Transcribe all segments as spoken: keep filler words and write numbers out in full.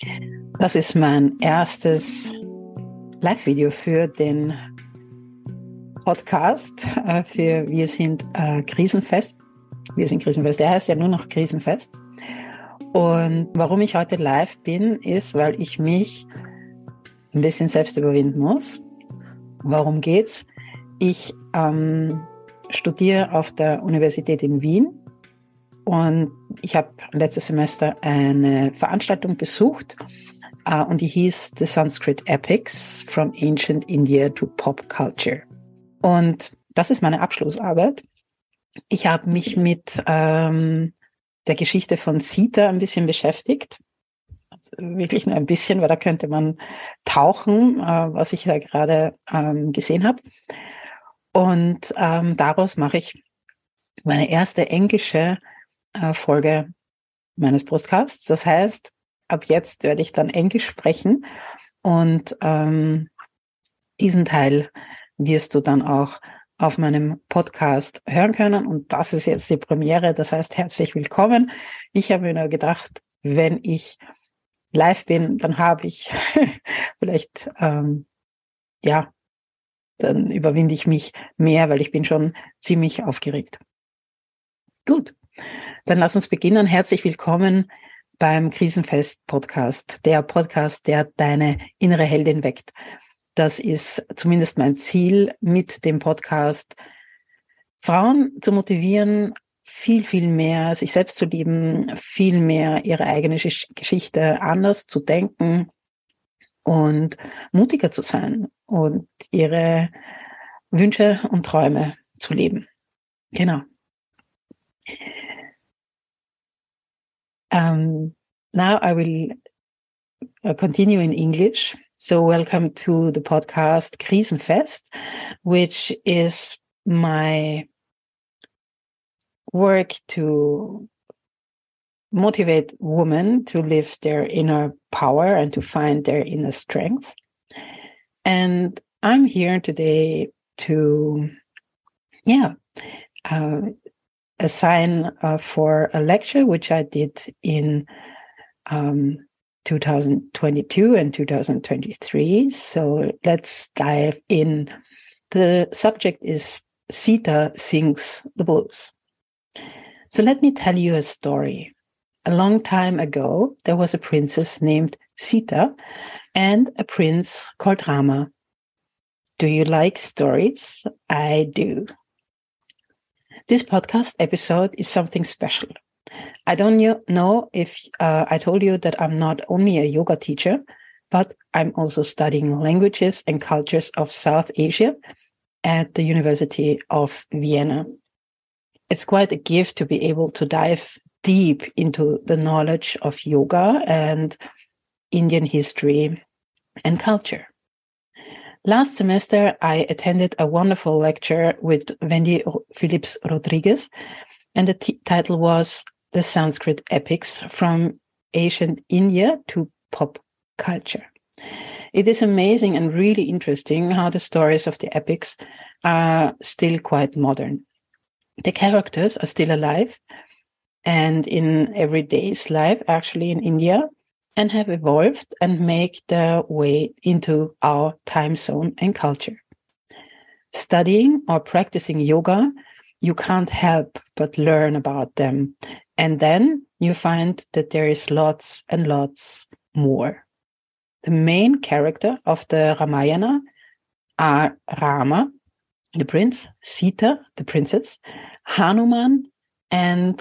Das ist mein erstes Live-Video für den Podcast, äh, für Wir sind äh, Krisenfest. Wir sind Krisenfest, der heißt ja nur noch Krisenfest. Und warum ich heute live bin, ist, weil ich mich ein bisschen selbst überwinden muss. Worum geht's? Ich ähm, studiere auf der Universität in Wien und ich habe letztes Semester eine Veranstaltung besucht uh, und die hieß The Sanskrit Epics from Ancient India to Pop Culture. Und das ist meine Abschlussarbeit. Ich habe mich mit ähm, der Geschichte von Sita ein bisschen beschäftigt. Also wirklich nur ein bisschen, weil da könnte man tauchen, äh, was ich da gerade ähm, gesehen habe. Und ähm, daraus mache ich meine erste englische äh, Folge meines Podcasts. Das heißt, ab jetzt werde ich dann Englisch sprechen und ähm, diesen Teil wirst du dann auch auf meinem Podcast hören können. Und das ist jetzt die Premiere. Das heißt, herzlich willkommen. Ich habe mir nur gedacht, wenn ich live bin, dann habe ich vielleicht, ähm, ja, dann überwinde ich mich mehr, weil ich bin schon ziemlich aufgeregt. Gut, dann lass uns beginnen. Herzlich willkommen beim Krisenfest-Podcast, der Podcast, der deine innere Heldin weckt. Das ist zumindest mein Ziel mit dem Podcast, Frauen zu motivieren, viel, viel mehr sich selbst zu lieben, viel mehr ihre eigene Geschichte anders zu denken und mutiger zu sein und ihre Wünsche und Träume zu leben. Genau. Um, now I will uh, continue in English. So welcome to the podcast Krisenfest, which is my work to motivate women to live their inner power and to find their inner strength. And I'm here today to, yeah, uh, assign uh, for a lecture, which I did in um, two thousand twenty-two and two thousand twenty-three. So let's dive in. The subject is Sita Sings the Blues. So let me tell you a story. A long time ago, there was a princess named Sita and a prince called Rama. Do you like stories? I do. This podcast episode is something special. I don't know if uh, I told you that I'm not only a yoga teacher, but I'm also studying languages and cultures of South Asia at the University of Vienna. It's quite a gift to be able to dive deep into the knowledge of yoga and Indian history and culture. Last semester, I attended a wonderful lecture with Wendy Phillips Rodriguez, and the t- title was The Sanskrit Epics from Ancient India to Pop Culture. It is amazing and really interesting how the stories of the epics are still quite modern. The characters are still alive and in everyday's life, actually in India, and have evolved and make their way into our time zone and culture. Studying or practicing yoga, you can't help but learn about them. And then you find that there is lots and lots more. The main character of the Ramayana are Rama, the prince, Sita, the princess, Hanuman, and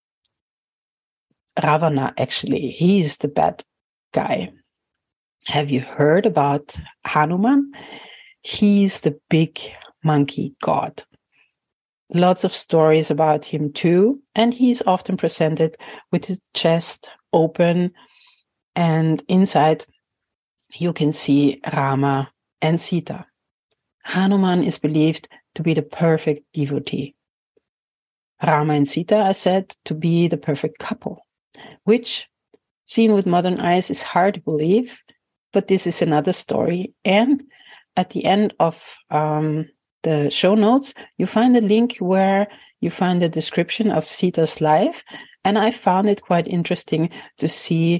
Ravana, actually. He is the bad guy. Have you heard about Hanuman? He's the big monkey god. Lots of stories about him too, and he's often presented with his chest open, and inside you can see Rama and Sita. Hanuman is believed to be the perfect devotee. Rama and Sita are said to be the perfect couple, which, seen with modern eyes, is hard to believe, but this is another story. And at the end of um, the show notes, you find a link where you find a description of Sita's life. And I found it quite interesting to see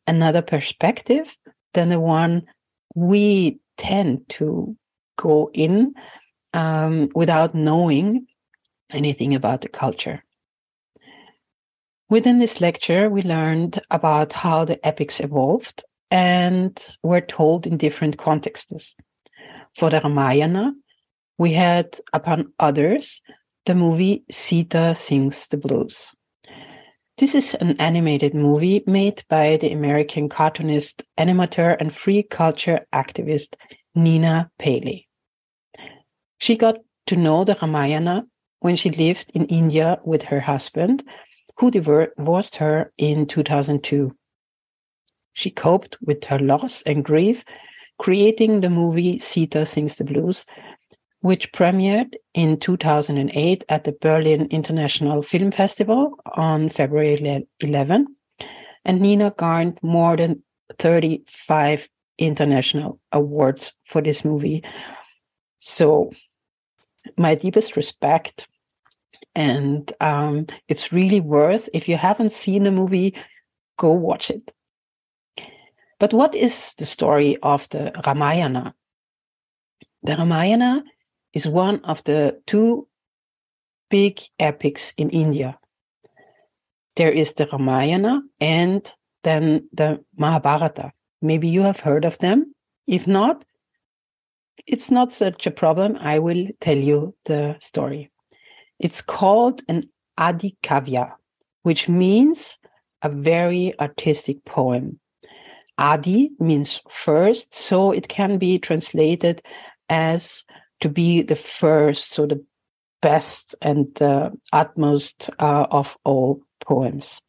another perspective than the one we tend to go in um, without knowing anything about the culture. Within this lecture, we learned about how the epics evolved and were told in different contexts. For the Ramayana, we had, upon others, the movie Sita Sings the Blues. This is an animated movie made by the American cartoonist, animator, and free culture activist Nina Paley. She got to know the Ramayana when she lived in India with her husband, who divorced her in two thousand two. She coped with her loss and grief, creating the movie Sita Sings the Blues, which premiered in two thousand eight at the Berlin International Film Festival on February eleventh. And Nina garnered more than thirty-five international awards for this movie. So my deepest respect. And um, it's really worth, if you haven't seen the movie, go watch it. But what is the story of the Ramayana? The Ramayana is one of the two big epics in India. There is the Ramayana and then the Mahabharata. Maybe you have heard of them. If not, it's not such a problem. I will tell you the story. It's called an Adi Kavya, which means a very artistic poem. Adi means first, so it can be translated as to be the first, so the best and the utmost uh, of all poems.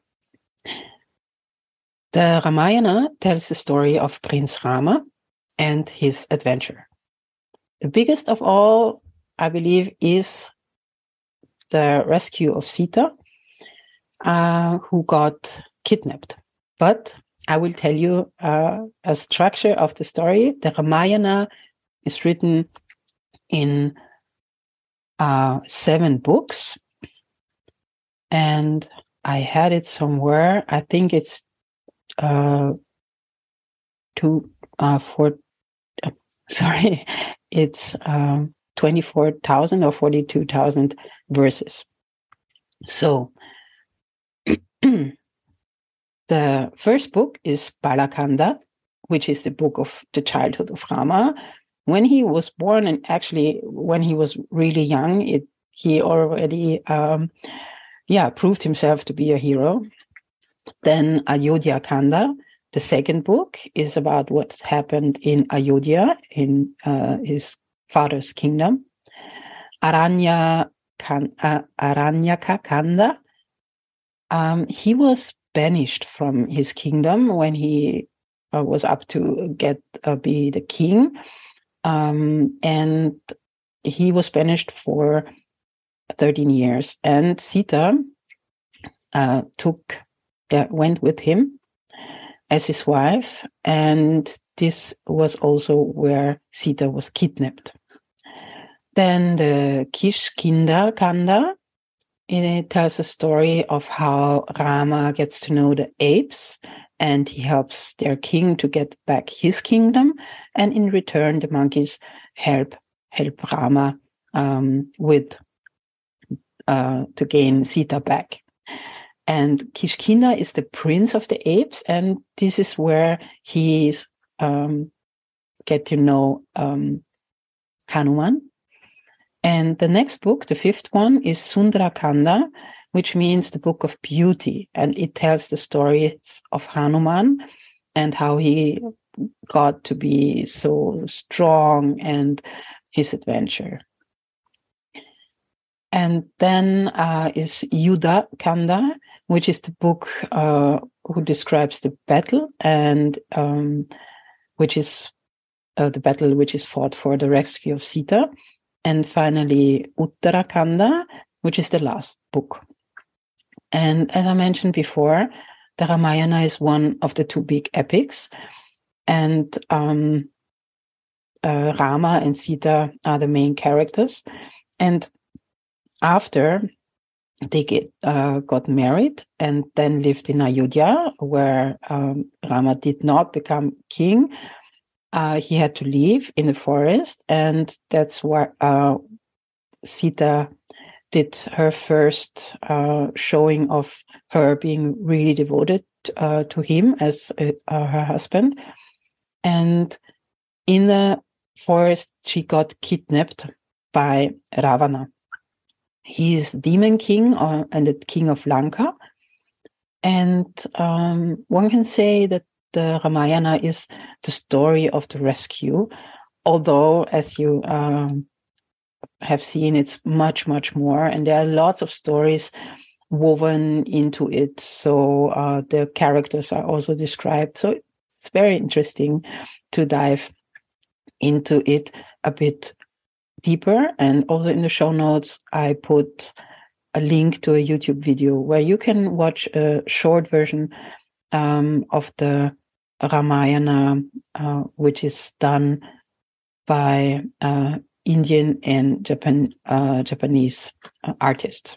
The Ramayana tells the story of Prince Rama and his adventure. The biggest of all, I believe, is the rescue of Sita, uh, who got kidnapped. But I will tell you uh, a structure of the story. The Ramayana is written in uh, seven books, and I had it somewhere. I think it's uh, two, uh, four. Uh, sorry, it's um, twenty-four thousand or forty-two thousand verses. So the first book is Balakanda, which is the book of the childhood of Rama. When he was born, and actually when he was really young, it, he already um, yeah, proved himself to be a hero. Then Ayodhya Kanda, the second book, is about what happened in Ayodhya, in uh, his father's kingdom. Aranya Kan, uh, Aranyaka Kanda, um, he was banished from his kingdom when he uh, was up to get uh, be the king, um, and he was banished for thirteen years. And Sita uh, took uh, went with him as his wife, and this was also where Sita was kidnapped. Then the Kishkinda Kanda, it tells a story of how Rama gets to know the apes, and he helps their king to get back his kingdom, and in return the monkeys help help Rama um, with uh, to gain Sita back. And Kishkinda is the prince of the apes, and this is where he's um, get to know um, Hanuman. And the next book, the fifth one, is Sundarakanda, which means the book of beauty. And it tells the stories of Hanuman and how he got to be so strong and his adventure. And then uh, is Yuddha Kanda, which is the book uh, who describes the battle and um, which is uh, the battle which is fought for the rescue of Sita. And finally, Uttarakanda, which is the last book. And as I mentioned before, the Ramayana is one of the two big epics. And um, uh, Rama and Sita are the main characters. And after they get, uh, got married and then lived in Ayodhya, where um, Rama did not become king. Uh, he had to live in the forest, and that's where uh, Sita did her first uh, showing of her being really devoted uh, to him as uh, her husband. And in the forest, she got kidnapped by Ravana. He is demon king uh, and the king of Lanka. And um, one can say that the Ramayana is the story of the rescue, although, as you um, have seen, it's much, much more. And there are lots of stories woven into it. So uh, the characters are also described. So it's very interesting to dive into it a bit deeper. And also in the show notes, I put a link to a YouTube video where you can watch a short version um, of the Ramayana, uh, which is done by uh, Indian and Japan, uh, Japanese uh, artists.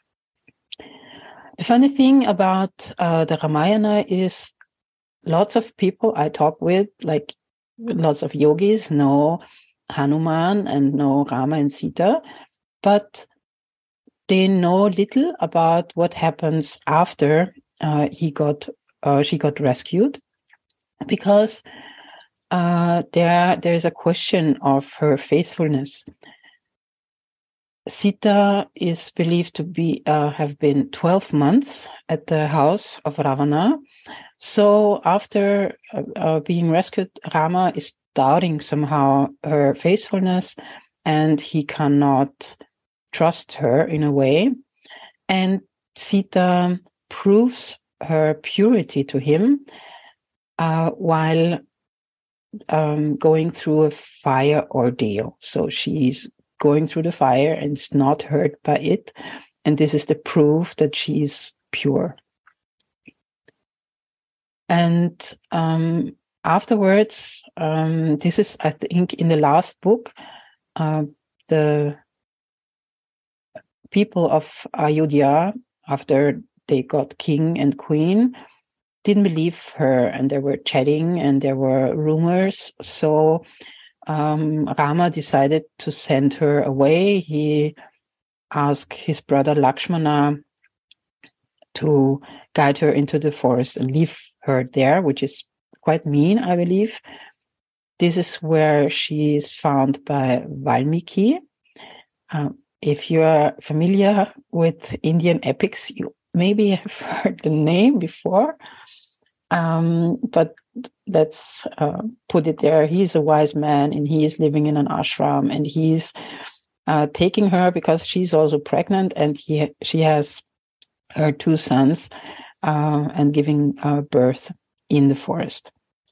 The funny thing about uh, the Ramayana is lots of people I talk with, like lots of yogis, know Hanuman and know Rama and Sita, but they know little about what happens after uh, he got uh, she got rescued, because uh, there there is a question of her faithfulness. Sita is believed to be uh, have been twelve months at the house of Ravana. So after uh, uh, being rescued, Rama is doubting somehow her faithfulness, and he cannot trust her in a way. And Sita proves her purity to him uh, while um, going through a fire ordeal. So she's going through the fire and is not hurt by it. And this is the proof that she is pure. And um, afterwards, um, this is, I think, in the last book, uh, the people of Ayodhya, after they got king and queen, didn't believe her, and they were chatting and there were rumors. So um, Rama decided to send her away. He asked his brother Lakshmana to guide her into the forest and leave her there, which is quite mean, I believe. This is where she is found by Valmiki. Um, if you are familiar with Indian epics, you maybe have heard the name before. Um, but let's uh, put it there. He's a wise man and he is living in an ashram, and he's uh, taking her because she's also pregnant, and he she has her two sons uh, and giving uh, birth in the forest.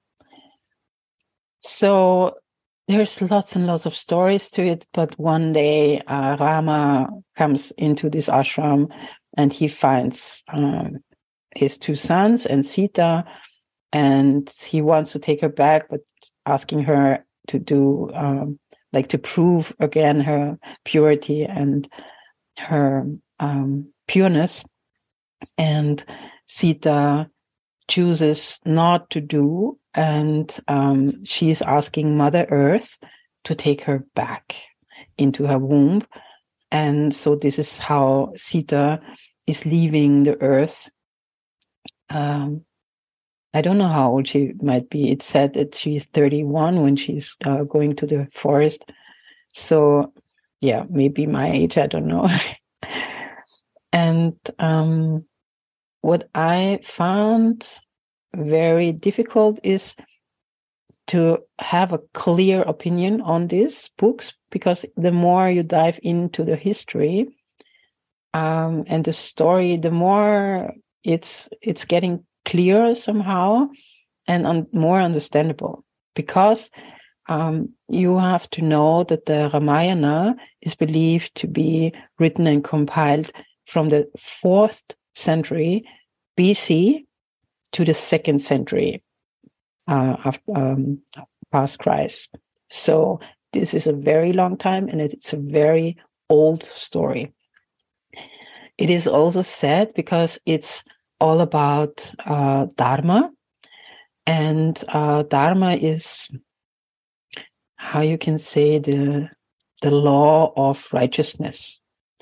So there's lots and lots of stories to it, but one day uh, Rama comes into this ashram and he finds um, his two sons and Sita, and he wants to take her back, but asking her to do, um, like to prove again her purity and her um, pureness. And Sita chooses not to do, and um, she is asking Mother Earth to take her back into her womb. And so this is how Sita is leaving the earth. Um, I don't know how old she might be. It's said that she's thirty-one when she's uh, going to the forest. So, yeah, maybe my age, I don't know. And um, what I found very difficult is to have a clear opinion on these books, because the more you dive into the history um, and the story, the more it's it's getting clearer somehow and un- more understandable. Because um, you have to know that the Ramayana is believed to be written and compiled from the fourth century B C to the second century uh, after, um, past Christ. So this is a very long time, and it's a very old story. It is also sad because it's all about uh, Dharma. And uh, Dharma is, how you can say, the, the law of righteousness.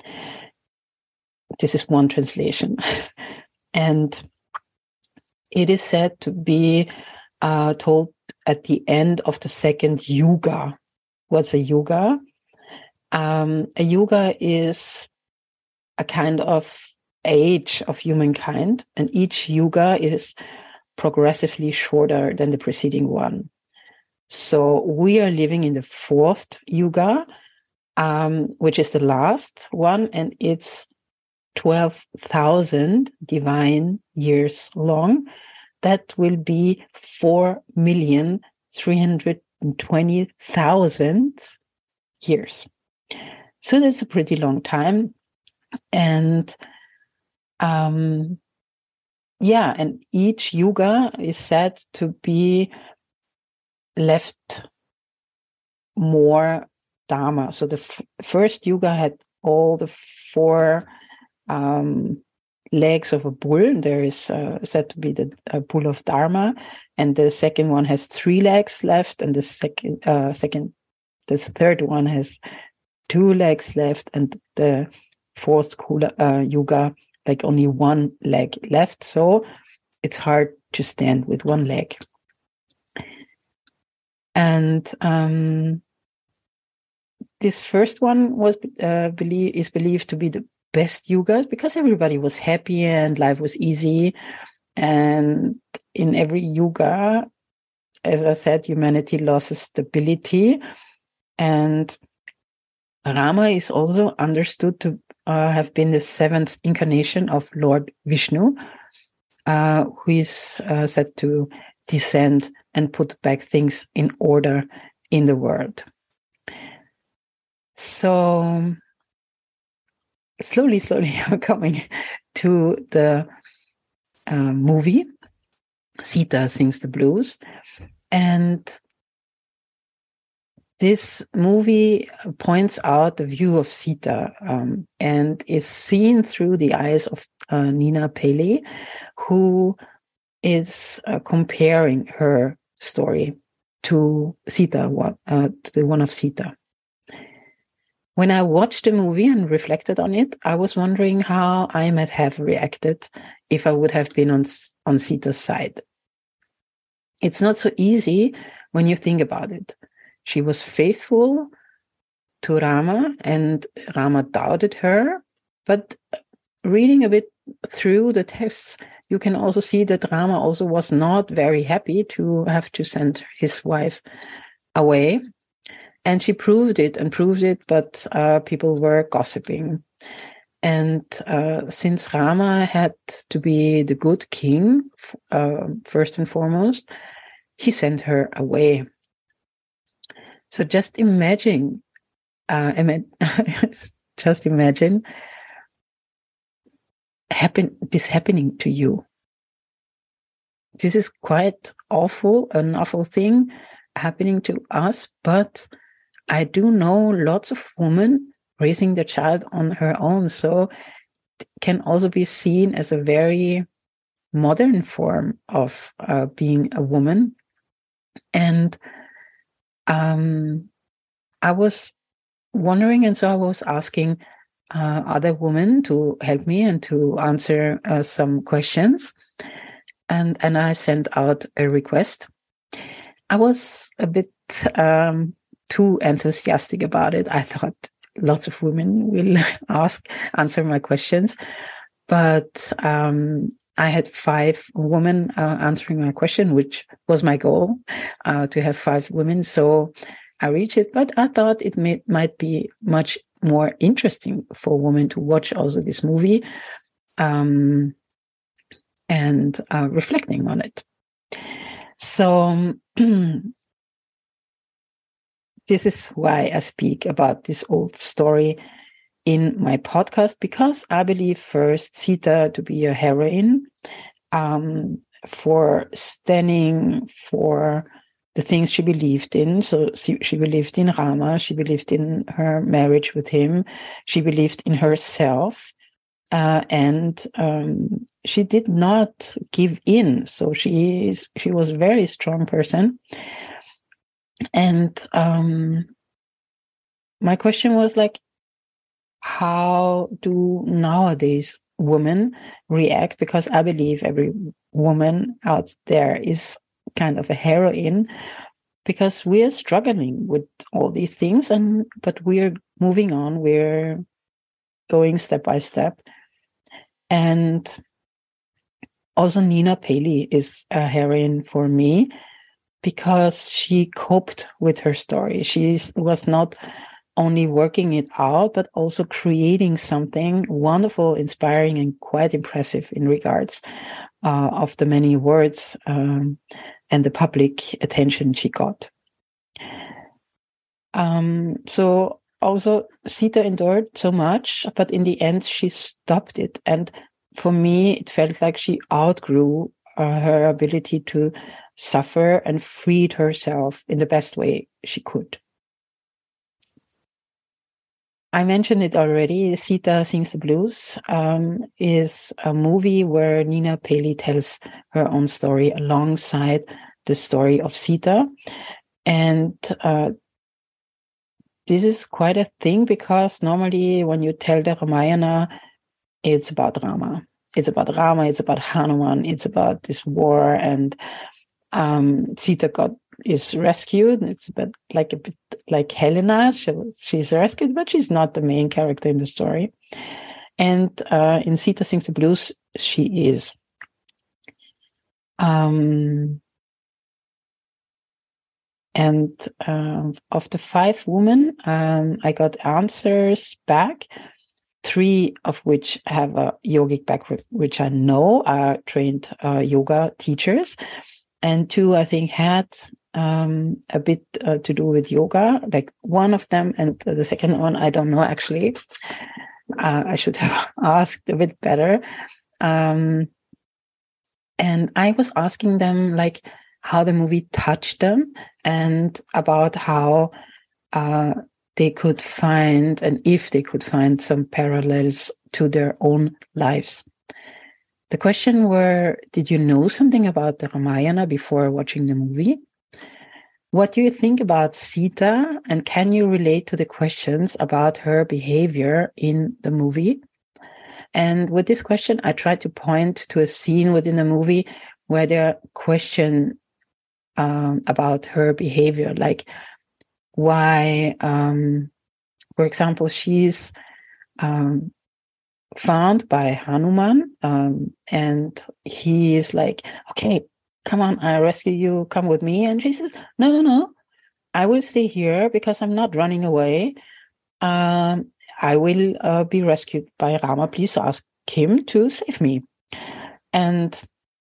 This is one translation. And it is said to be uh, told at the end of the second yuga. What's a yuga? Um, a yuga is a kind of age of humankind, and each yuga is progressively shorter than the preceding one. So we are living in the fourth yuga, um, which is the last one, and it's twelve thousand divine years long. That will be four million three hundred twenty thousand years. So that's a pretty long time. And um, yeah, and each yuga is said to be left more Dharma. So the f- first yuga had all the four um, legs of a bull. There is uh, said to be the uh, bull of Dharma, and the second one has three legs left, and the second, uh, second, the third one has two legs left, and the fourth uh, yuga like only one leg left. So it's hard to stand with one leg. And um, this first one was uh, believe is believed to be the best yuga because everybody was happy and life was easy. And in every yuga, as I said, humanity loses stability. And Rama is also understood to uh, have been the seventh incarnation of Lord Vishnu, uh, who is uh, said to descend and put back things in order in the world. So slowly, slowly I'm coming to the uh, movie, Sita Sings the Blues. And this movie points out the view of Sita um, and is seen through the eyes of uh, Nina Pillay, who is uh, comparing her story to Sita, one, uh, to the one of Sita. When I watched the movie and reflected on it, I was wondering how I might have reacted if I would have been on, on Sita's side. It's not so easy when you think about it. She was faithful to Rama, and Rama doubted her. But reading a bit through the texts, you can also see that Rama also was not very happy to have to send his wife away. And she proved it and proved it, but uh, people were gossiping. And uh, since Rama had to be the good king, uh, first and foremost, he sent her away. So just imagine, uh, just imagine happen this happening to you. This is quite awful, an awful thing happening to us, but I do know lots of women raising their child on her own, so it can also be seen as a very modern form of uh, being a woman. And um, I was wondering, and so I was asking uh, other women to help me and to answer uh, some questions. And, and I sent out a request. I was a bit um, too enthusiastic about it. I thought lots of women will ask, answer my questions. But um, I had five women uh, answering my question, which was my goal, uh, to have five women. So I reached it, but I thought it may, might be much more interesting for women to watch also this movie um, and uh, reflecting on it. So this is why I speak about this old story in my podcast, because I believe first Sita to be a heroine um, for standing for the things she believed in. So she, she believed in Rama, she believed in her marriage with him, she believed in herself, Uh, and um, she did not give in. So she is, she was a very strong person. And um, my question was like, how do nowadays women react? Because I believe every woman out there is kind of a heroine, because we're struggling with all these things, and but we're moving on. We're going step by step. And also Nina Paley is a heroine for me, because she coped with her story. She was not only working it out, but also creating something wonderful, inspiring, and quite impressive in regards uh, of the many words um, and the public attention she got. Um, so also Sita endured so much, but in the end she stopped it. And for me, it felt like she outgrew uh, her ability to suffer and freed herself in the best way she could. I mentioned it already. Sita Sings the Blues um, is a movie where Nina Paley tells her own story alongside the story of Sita. And uh, this is quite a thing, because normally when you tell the Ramayana, it's about Rama. It's about Rama, it's about Hanuman, it's about this war, and um, Sita got is rescued. It's a bit like a bit like Helena. She, she's rescued, but she's not the main character in the story. And uh, in Sita Sings the Blues, she is. Um, and uh, of the five women, um, I got answers back. Three of which have a yogic background, which I know are trained uh, yoga teachers. And two, I think, had um, a bit uh, to do with yoga, like one of them. And the second one, I don't know, actually. Uh, I should have asked a bit better. Um, and I was asking them, like, how the movie touched them, and about how uh, they could find, and if they could find some parallels to their own lives. The question were, did you know something about the Ramayana before watching the movie? What do you think about Sita? And can you relate to the questions about her behavior in the movie? And with this question, I tried to point to a scene within the movie where there question um, about her behavior, like why, um, for example, she's um, found by Hanuman, um, and he is like, okay, come on, I rescue you, come with me. And she says, no, no, no, I will stay here because I'm not running away. Um, I will uh, be rescued by Rama. Please ask him to save me. And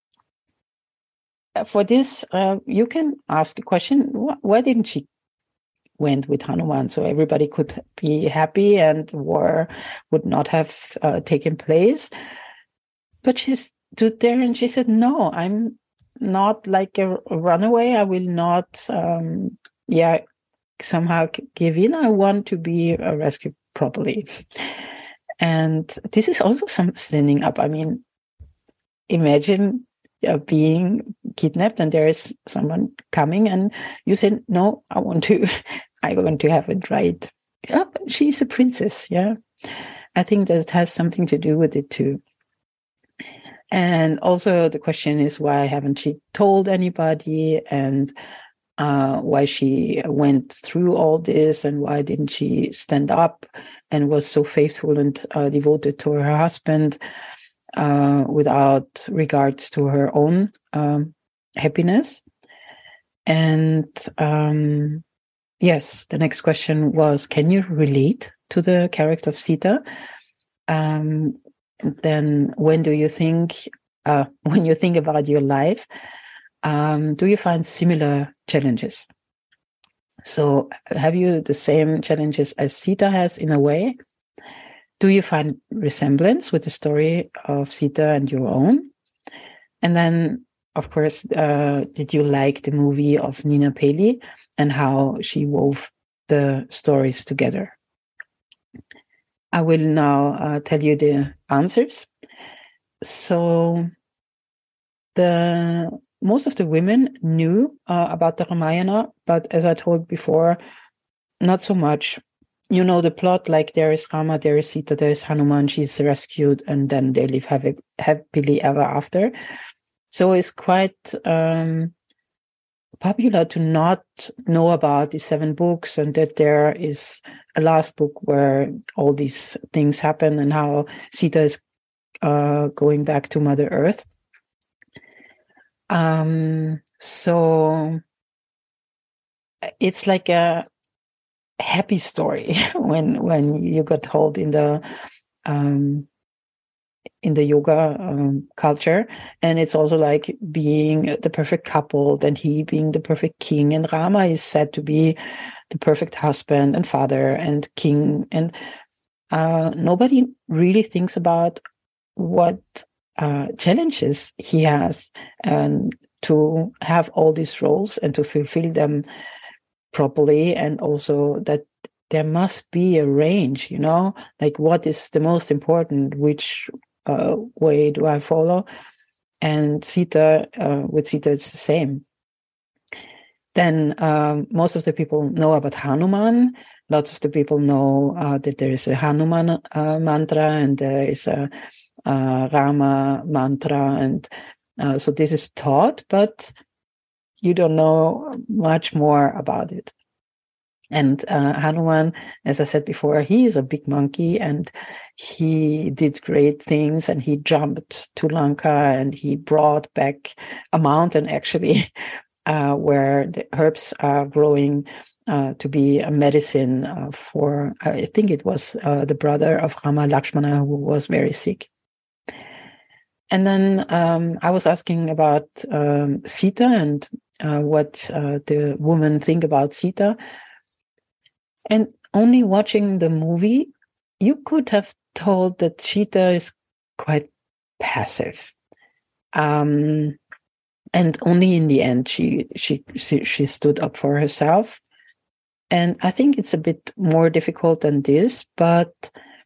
for this, uh, you can ask a question, why didn't she went with Hanuman, so everybody could be happy and war would not have uh, taken place? But she stood there and she said, no, I'm not like a, a runaway. I will not, um, yeah, somehow give in. I want to be uh, rescued properly. And this is also some standing up. I mean, imagine uh, being kidnapped and there is someone coming and you say, no, I want to, I want to have it right. Yeah, she's a princess. Yeah. I think that has something to do with it too. And also the question is, why haven't she told anybody, and uh, why she went through all this, and why didn't she stand up and was so faithful and uh, devoted to her husband uh, without regards to her own um, happiness? And um, yes, the next question was, can you relate to the character of Sita? Um, then when do you think, uh, when you think about your life, um, do you find similar challenges? So have you the same challenges as Sita has in a way? Do you find resemblance with the story of Sita and your own? And then, of course, uh, did you like the movie of Nina Paley and how she wove the stories together? I will now uh, tell you the answers. So the most of the women knew uh, about the Ramayana, but as I told before, not so much. You know the plot, like there is Rama, there is Sita, there is Hanuman, she's rescued, and then they live happy, happily ever after. So it's quite um, popular to not know about these seven books, and that there is a last book where all these things happen and how Sita is uh, going back to Mother Earth. Um, so it's like a happy story when when you got told in the um, in the yoga um, culture, and it's also like being the perfect couple, then he being the perfect king, and Rama is said to be the perfect husband and father and king, and uh, nobody really thinks about what uh, challenges he has and to have all these roles and to fulfill them properly, and also that there must be a range, you know, like what is the most important, which uh, way do I follow? And Sita, uh, with Sita, it's the same. Then um, most of the people know about Hanuman. Lots of the people know uh, that there is a Hanuman uh, mantra and there is a uh, Rama mantra, and uh, so this is taught, but you don't know much more about it. And uh, Hanuman, as I said before, he is a big monkey, and he did great things, and he jumped to Lanka, and he brought back a mountain, actually, uh, where the herbs are growing uh, to be a medicine uh, for, I think it was uh, the brother of Rama, Lakshmana, who was very sick. And then um, I was asking about um, Sita and uh, what uh, the women think about Sita. And only watching the movie, you could have told that Sita is quite passive. Um, and only in the end, she, she, she, she stood up for herself. And I think it's a bit more difficult than this, but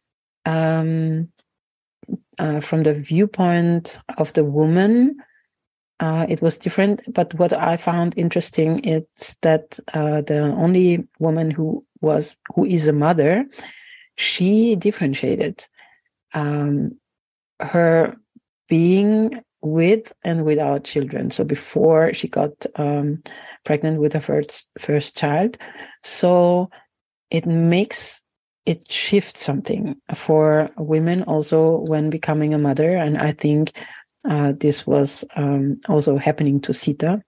um, uh, from the viewpoint of the woman, uh, it was different. But what I found interesting is that uh, the only woman who was who is a mother, she differentiated um, her being with and without children. So before she got um, pregnant with her first first child, so it makes it shifts something for women also when becoming a mother, and I think uh, this was um, also happening to Sita.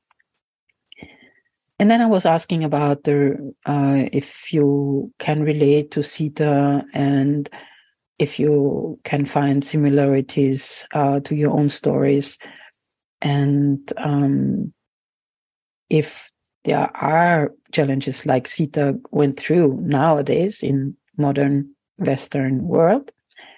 And then I was asking about the uh, if you can relate to Sita and if you can find similarities uh, to your own stories, and um, if there are challenges like Sita went through nowadays in modern Western world.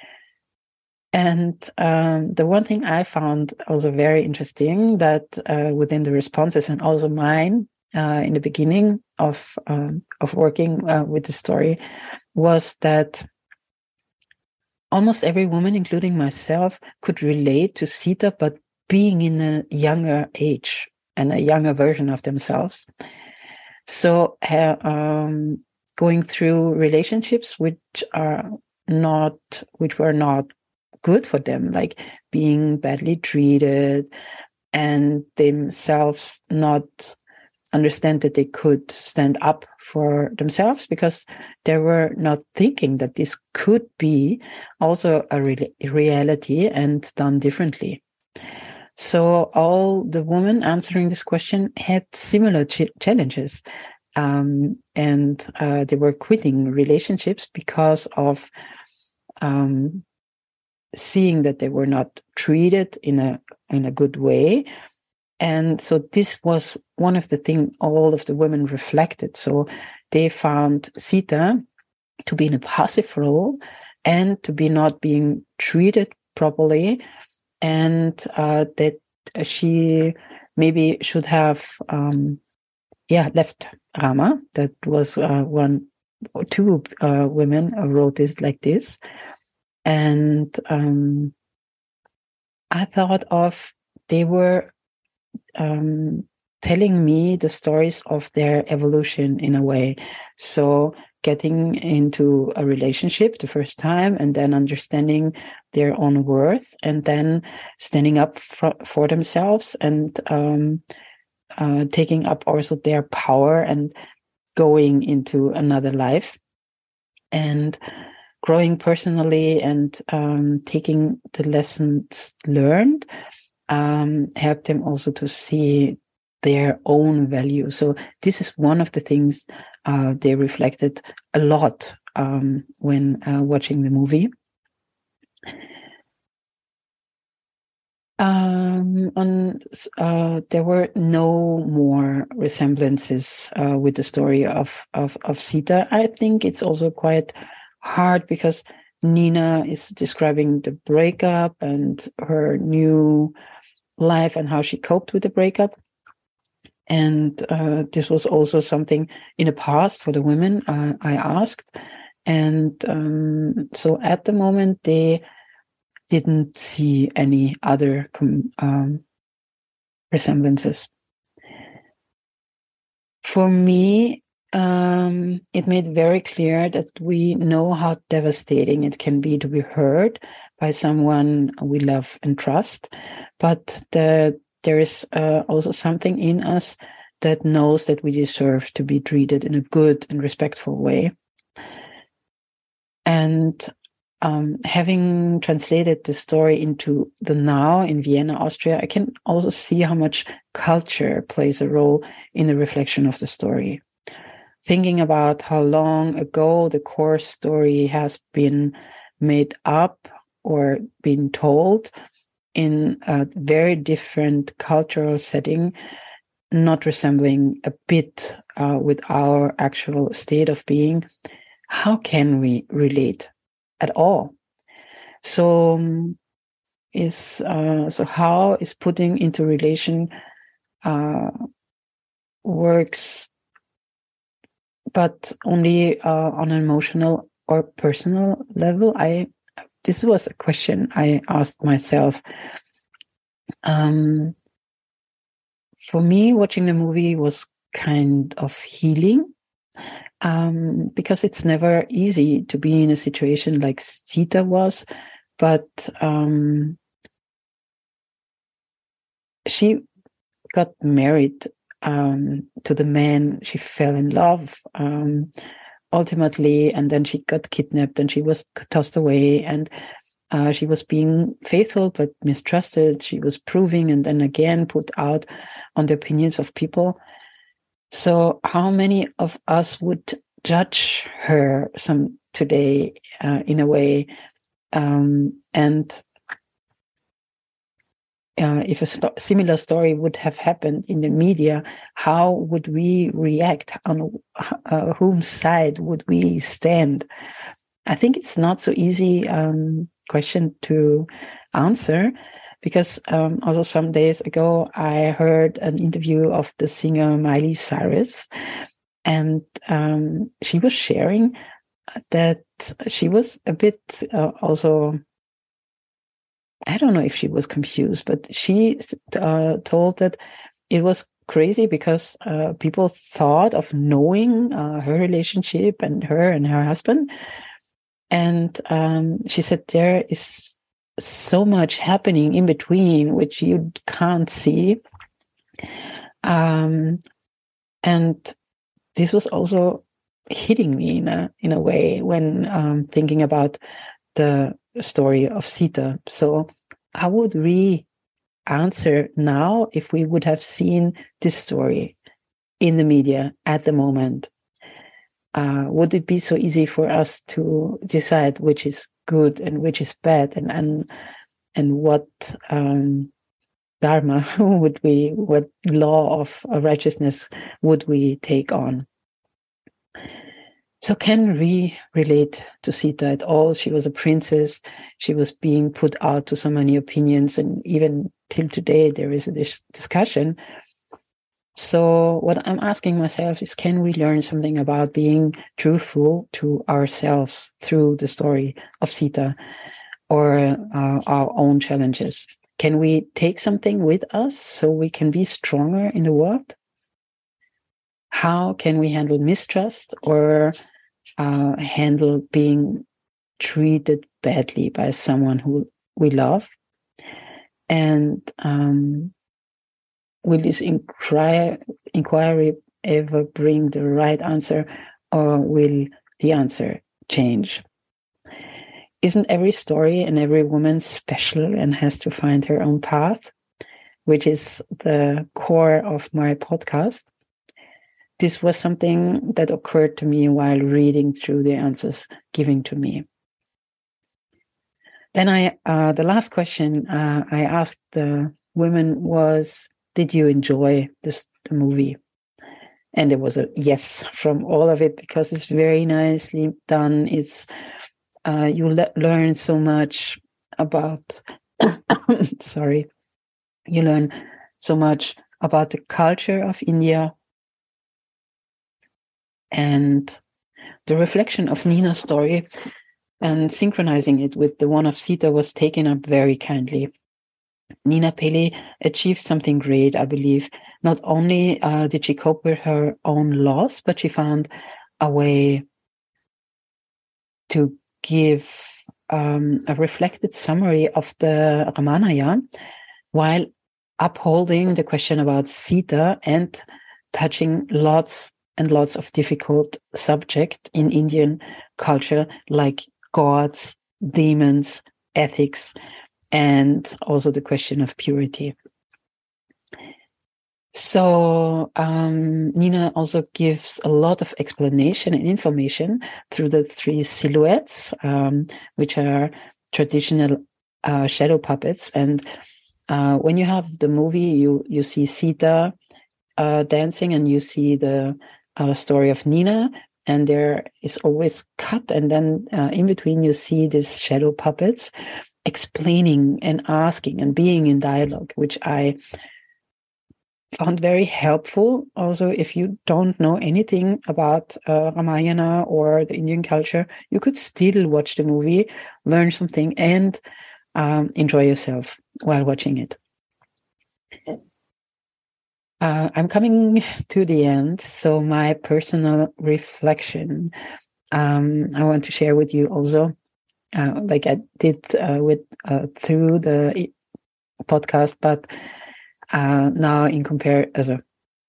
And um, the one thing I found also very interesting that uh, within the responses and also mine uh, in the beginning of um, of working uh, with the story was that almost every woman, including myself, could relate to Sita, but being in a younger age and a younger version of themselves. So uh, um, going through relationships which are not, which were not good for them, like being badly treated, and themselves not understand that they could stand up for themselves because they were not thinking that this could be also a re- reality and done differently. So all the women answering this question had similar ch- challenges. Um, and uh, they were quitting relationships because of um, seeing that they were not treated in a in a good way. And so this was one of the things all of the women reflected. So they found Sita to be in a passive role and to be not being treated properly, and uh, that she maybe should have um, yeah left Rama. That was uh, one two uh, women wrote this like this. And um, I thought of, they were um, telling me the stories of their evolution in a way. So getting into a relationship the first time, and then understanding their own worth, and then standing up for, for themselves, and um, uh, taking up also their power, and going into another life, and growing personally, and um, taking the lessons learned, um, help them also to see their own value. So this is one of the things uh, they reflected a lot um, when uh, watching the movie. Um, on uh, there were no more resemblances uh, with the story of, of of Sita. I think it's also quite hard because Nina is describing the breakup and her new life and how she coped with the breakup. And uh, this was also something in the past for the women uh, I asked. And um, so at the moment, they didn't see any other um, resemblances. For me, um, it made very clear that we know how devastating it can be to be hurt by someone we love and trust, but the, there is uh, also something in us that knows that we deserve to be treated in a good and respectful way. And um, having translated the story into the now in Vienna, Austria, I can also see how much culture plays a role in the reflection of the story. Thinking about how long ago the core story has been made up or been told in a very different cultural setting, not resembling a bit uh, with our actual state of being, how can we relate at all? So um, is uh, so how is putting into relation uh, works, but only uh, on an emotional or personal level? I this was a question I asked myself. Um, for me, watching the movie was kind of healing. Um, because it's never easy to be in a situation like Sita was, but um, she got married um, to the man she fell in love um, ultimately, and then she got kidnapped and she was tossed away, and uh, she was being faithful but mistrusted. She was proving and then again put out on the opinions of people. So how many of us would judge her some today uh, in a way? Um, and uh, if a sto- similar story would have happened in the media, how would we react? On uh, whose side would we stand? I think it's not so easy um, question to answer. Because um, also some days ago, I heard an interview of the singer Miley Cyrus, and um, she was sharing that she was a bit uh, also, I don't know if she was confused, but she uh, told that it was crazy because uh, people thought of knowing uh, her relationship and her and her husband. And um, she said there is so much happening in between, which you can't see. Um, and this was also hitting me in a, in a way when um, thinking about the story of Sita. So how would we answer now if we would have seen this story in the media at the moment? Uh, would it be so easy for us to decide which is good and which is bad, and and and what um, dharma would we, what law of righteousness would we take on? So can we relate to Sita at all? She was a princess. She was being put out to so many opinions, and even till today there is a dis- discussion. So what I'm asking myself is, can we learn something about being truthful to ourselves through the story of Sita or uh, our own challenges? Can we take something with us so we can be stronger in the world? How can we handle mistrust or uh, handle being treated badly by someone who we love? And um, will this inquiry, inquiry ever bring the right answer, or will the answer change? Isn't every story and every woman special and has to find her own path, which is the core of my podcast? This was something that occurred to me while reading through the answers given to me. Then I, uh, the last question uh, I asked the women was, did you enjoy this the movie? And there was a yes from all of it, because it's very nicely done. It's uh, you le- learn so much about. sorry, you learn so much about the culture of India, and the reflection of Nina's story and synchronizing it with the one of Sita was taken up very kindly. Nina Pillay achieved something great, I believe. Not only uh, did she cope with her own loss, but she found a way to give um, a reflected summary of the Ramayana while upholding the question about Sita and touching lots and lots of difficult subjects in Indian culture, like gods, demons, ethics, and also the question of purity. So um, Nina also gives a lot of explanation and information through the three silhouettes, um, which are traditional uh, shadow puppets. And uh, when you have the movie, you you see Sita uh, dancing, and you see the uh, story of Nina, and there is always cut, and then uh, in between you see these shadow puppets explaining and asking and being in dialogue, which I found very helpful. Also, if you don't know anything about uh, Ramayana or the Indian culture, you could still watch the movie, learn something, and um, enjoy yourself while watching it. Uh, I'm coming to the end, so my personal reflection um, I want to share with you also, uh, like I did uh, with uh, through the podcast, but uh, now in compare as a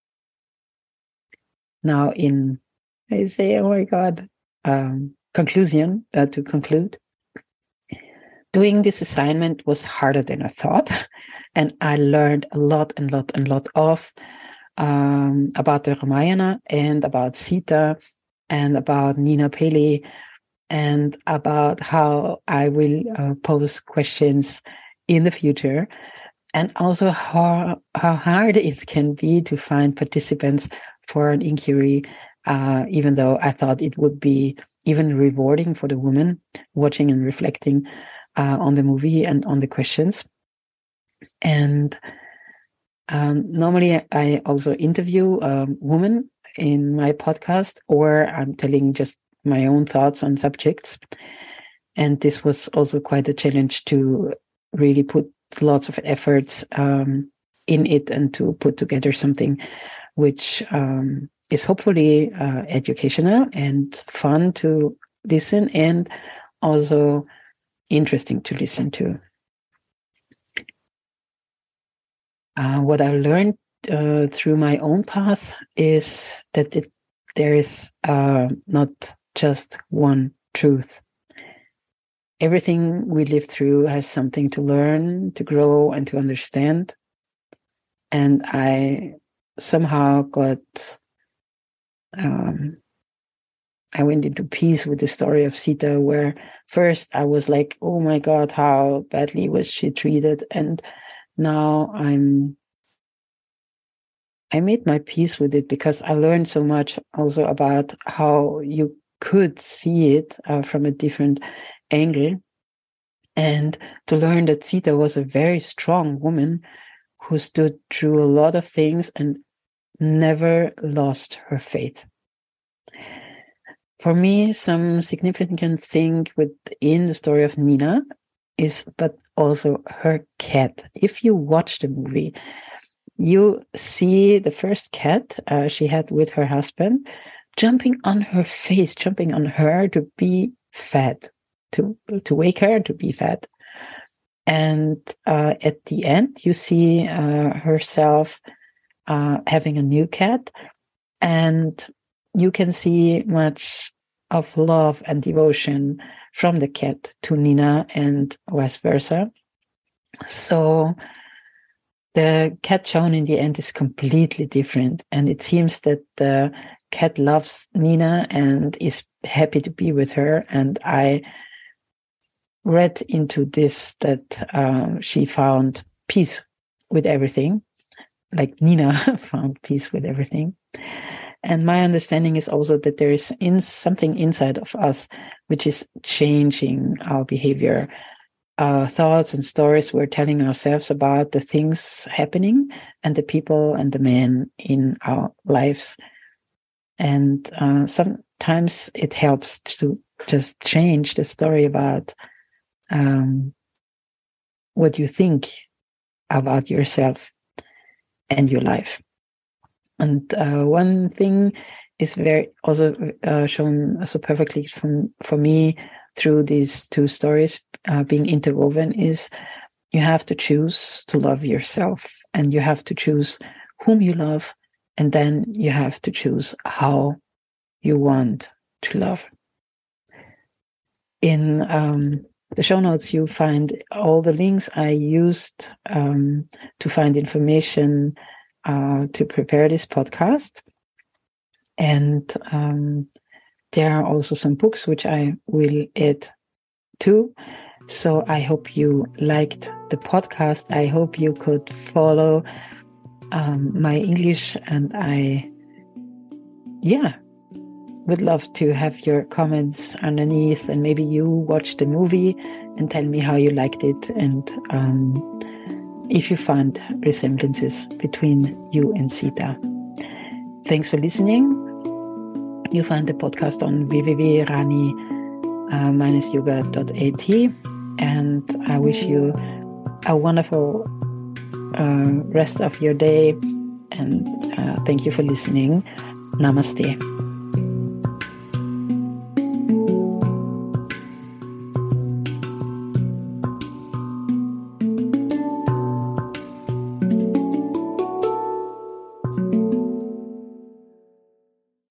now in I say, oh my God, um, conclusion uh, to conclude. Doing this assignment was harder than I thought, and I learned a lot and lot and lot of um, about the Ramayana and about Sita and about Nina Pillay and about how I will uh, pose questions in the future, and also how how hard it can be to find participants for an inquiry, uh, even though I thought it would be even rewarding for the woman watching and reflecting uh, on the movie and on the questions. And um, normally I also interview a woman in my podcast, or I'm telling just my own thoughts on subjects. And this was also quite a challenge to really put lots of efforts um, in it and to put together something which um, is hopefully uh, educational and fun to listen, and also interesting to listen to. Uh, what I learned uh, through my own path is that it, there is uh, not just one truth. Everything we live through has something to learn, to grow, and to understand. And I somehow got, um, I went into peace with the story of Sita, where first I was like, oh my God, how badly was she treated? And now I'm, I made my peace with it, because I learned so much also about how you could see it uh, from a different angle. And to learn that Sita was a very strong woman who stood through a lot of things and never lost her faith. For me, some significant thing within the story of Nina is, but also her cat. If you watch the movie, you see the first cat uh, she had with her husband jumping on her face, jumping on her to be fed, to, to wake her to be fed. And uh, at the end, you see uh, herself uh, having a new cat, and you can see much of love and devotion from the cat to Nina and vice versa. So the cat shown in the end is completely different. And it seems that the cat loves Nina and is happy to be with her. And I read into this that uh, she found peace with everything, like Nina found peace with everything. And my understanding is also that there is in something inside of us which is changing our behavior, uh, thoughts and stories we're telling ourselves about the things happening and the people and the men in our lives. And uh, sometimes it helps to just change the story about um, what you think about yourself and your life. And uh, one thing is very also uh, shown so perfectly from for me through these two stories uh, being interwoven is you have to choose to love yourself, and you have to choose whom you love, and then you have to choose how you want to love. In um, the show notes, you find all the links I used um, to find information Uh, to prepare this podcast. And um, there are also some books which I will add to. So I hope you liked the podcast. I hope you could follow um, my English, and I, yeah, would love to have your comments underneath, and maybe you watch the movie and tell me how you liked it, and um, if you find resemblances between you and Sita. Thanks for listening. You find the podcast on w w w dot rani dash yoga dot a t, and I wish you a wonderful uh, rest of your day, and uh, thank you for listening. Namaste.